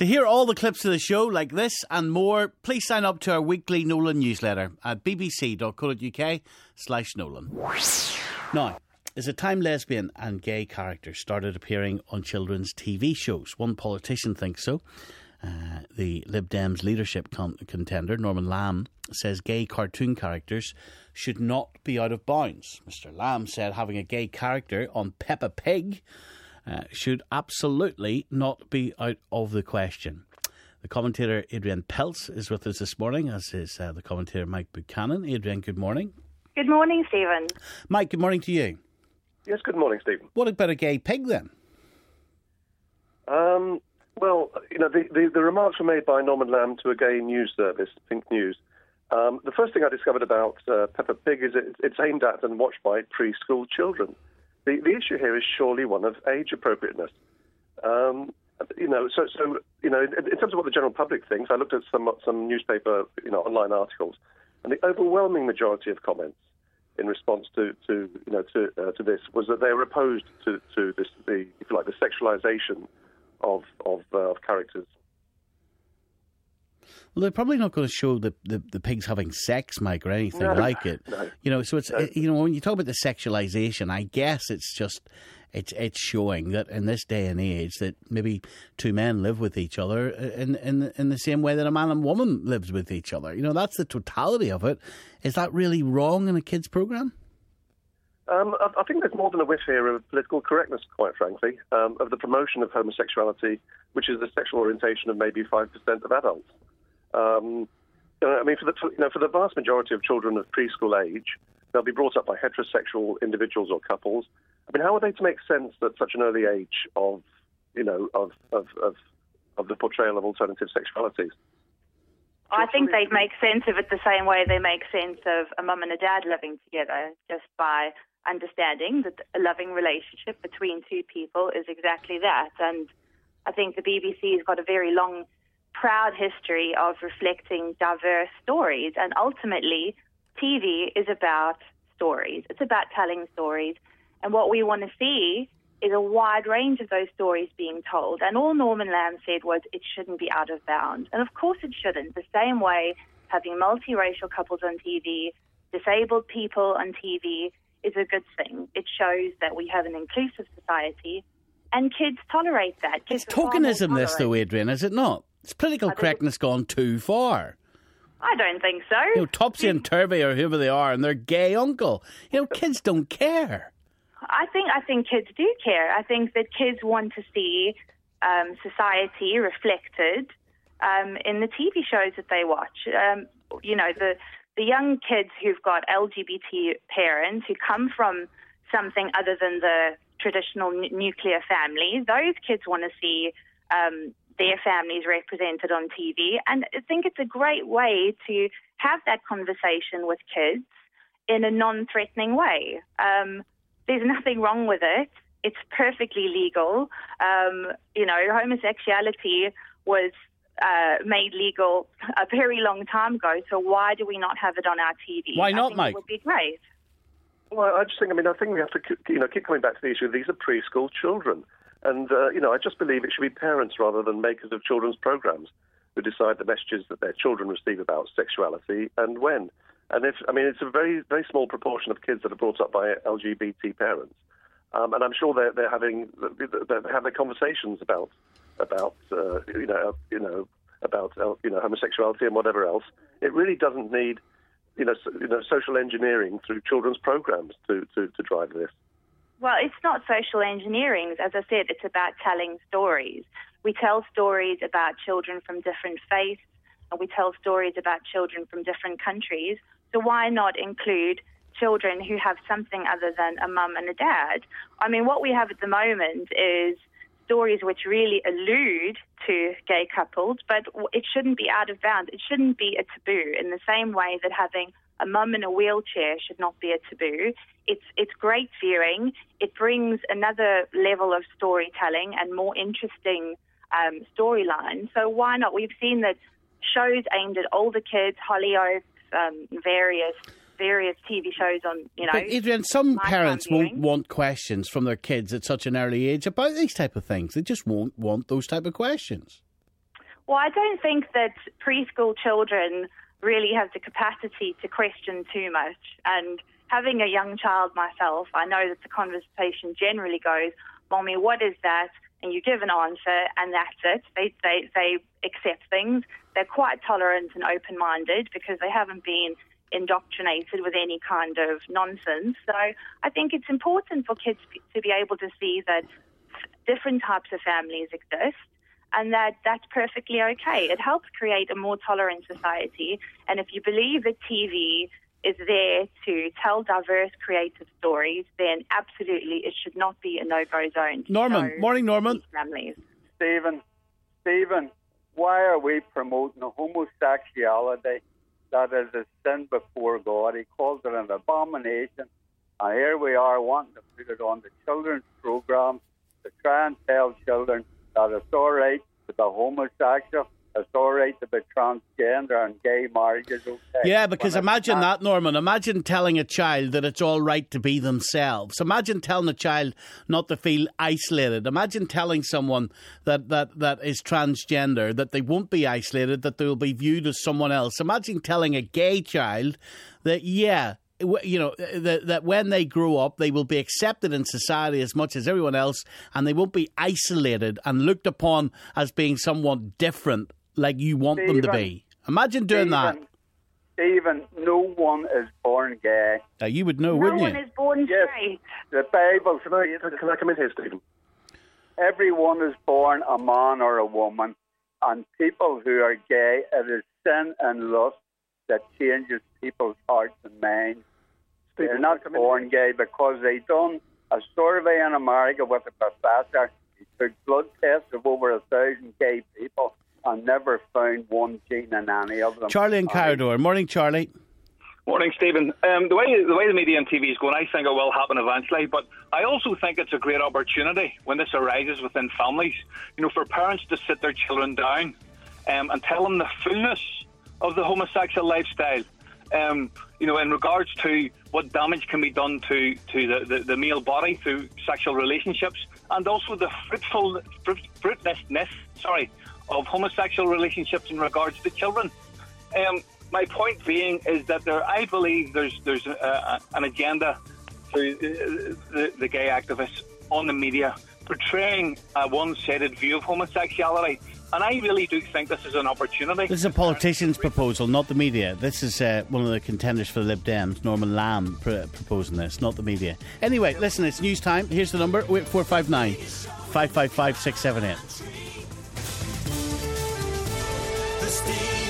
To hear all the clips of the show like this and more, please sign up to our weekly Nolan newsletter at bbc.co.uk/Nolan. Now, it's a time lesbian and gay characters started appearing on children's TV shows. One politician thinks so. The Lib Dems leadership contender, Norman Lamb, says gay cartoon characters should not be out of bounds. Mr. Lamb said having a gay character on Peppa Pig should absolutely not be out of the question. The commentator Adrian Peltz is with us this morning, as is the commentator Mike Buchanan. Adrian, good morning. Good morning, Stephen. Mike, good morning to you. Yes, good morning, Stephen. What about a gay pig then? Well, the remarks were made by Norman Lamb to a gay news service, Pink News. The first thing I discovered about Peppa Pig is it's aimed at and watched by preschool children. The issue here is surely one of age appropriateness. In terms of what the general public thinks, I looked at some newspaper, online articles, and the overwhelming majority of comments in response to this was that they were opposed to this, if you like, the sexualization of characters. Well, they're probably not going to show the pigs having sex, Mike, or anything like it. No. So it's when you talk about the sexualisation, I guess it's just it's showing that in this day and age that maybe two men live with each other in the same way that a man and woman lives with each other. That's the totality of it. Is that really wrong in a kids' programme? I think there's more than a whiff here of political correctness, quite frankly, of the promotion of homosexuality, which is the sexual orientation of maybe 5% of adults. For the vast majority of children of preschool age, they'll be brought up by heterosexual individuals or couples. How are they to make sense at such an early age of the portrayal of alternative sexualities? I think they make sense of it the same way they make sense of a mum and a dad living together, just by understanding that a loving relationship between two people is exactly that. And I think the BBC has got a very long, proud history of reflecting diverse stories. And ultimately, TV is about stories. It's about telling stories. And what we want to see is a wide range of those stories being told. And all Norman Lamb said was it shouldn't be out of bounds. And of course it shouldn't. The same way having multiracial couples on TV, disabled people on TV is a good thing. It shows that we have an inclusive society and kids tolerate that. It's tokenism, this though, Adrian, is it not? It's political correctness gone too far. I don't think so. Topsy and Turvy or whoever they are and their gay uncle. Kids don't care. I think kids do care. I think that kids want to see society reflected in the TV shows that they watch. The young kids who've got LGBT parents who come from something other than the traditional nuclear family, those kids want to see their families represented on TV. And I think it's a great way to have that conversation with kids in a non-threatening way. There's nothing wrong with it. It's perfectly legal. Homosexuality was made legal a very long time ago, so why do we not have it on our TV? Why not, Mike? It would be great. Well, I think we have to keep coming back to the issue. These are preschool children. And, I just believe it should be parents rather than makers of children's programmes who decide the messages that their children receive about sexuality and when. And it's a very, very small proportion of kids that are brought up by LGBT parents, and I'm sure they're having conversations about homosexuality and whatever else. It really doesn't need social engineering through children's programs to drive this. Well, it's not social engineering. As I said, it's about telling stories. We tell stories about children from different faiths, and we tell stories about children from different countries. So why not include children who have something other than a mum and a dad? What we have at the moment is stories which really allude to gay couples, but it shouldn't be out of bounds. It shouldn't be a taboo in the same way that having a mum in a wheelchair should not be a taboo. It's great viewing. It brings another level of storytelling and more interesting storyline. So why not? We've seen that shows aimed at older kids, Hollyoaks, various TV shows on, But Adrian, some parents won't want questions from their kids at such an early age about these type of things. They just won't want those type of questions. Well, I don't think that preschool children really have the capacity to question too much. And having a young child myself, I know that the conversation generally goes, Mommy, what is that? And you give an answer, and that's it. They accept things. They're quite tolerant and open-minded because they haven't been indoctrinated with any kind of nonsense. So I think it's important for kids to be able to see that different types of families exist, and that's perfectly okay. It helps create a more tolerant society. And if you believe that TV is there to tell diverse, creative stories, then absolutely it should not be a no-go zone. Norman, morning, Norman. Families. Stephen, why are we promoting homosexuality that is a sin before God? He calls it an abomination. And here we are wanting to put it on the children's programs to try and tell children that it's all right to be homosexual, it's all right to be transgender, and gay marriage is okay. Yeah, because imagine that, Norman. Imagine telling a child that it's all right to be themselves. Imagine telling a child not to feel isolated. Imagine telling someone that is transgender that they won't be isolated, that they will be viewed as someone else. Imagine telling a gay child that, that when they grow up, they will be accepted in society as much as everyone else, and they won't be isolated and looked upon as being somewhat different like you want them to be. Imagine doing that. Stephen, no one is born gay. You would know, wouldn't you? No one is born straight. The Bible... Can I come in here, Stephen? Everyone is born a man or a woman, and people who are gay, it is sin and lust that changes people's hearts and minds. They're not born gay because they done a survey in America with a professor. He took blood tests of over 1,000 gay people and never found one gene in any of them. Charlie in Carrador. Morning, Charlie. Morning, Stephen. The way the media and TV is going, I think it will happen eventually, but I also think it's a great opportunity when this arises within families, for parents to sit their children down and tell them the fullness of the homosexual lifestyle, in regards to what damage can be done to the male body through sexual relationships, and also the fruitlessness of homosexual relationships in regards to children. My point being is that I believe there's an agenda through the gay activists on the media portraying a one-sided view of homosexuality. And I really do think this is an opportunity. This is a politician's proposal, not the media. This is one of the contenders for the Lib Dems, Norman Lamb, proposing this, not the media. Anyway, listen, it's news time. Here's the number, 459 555 678.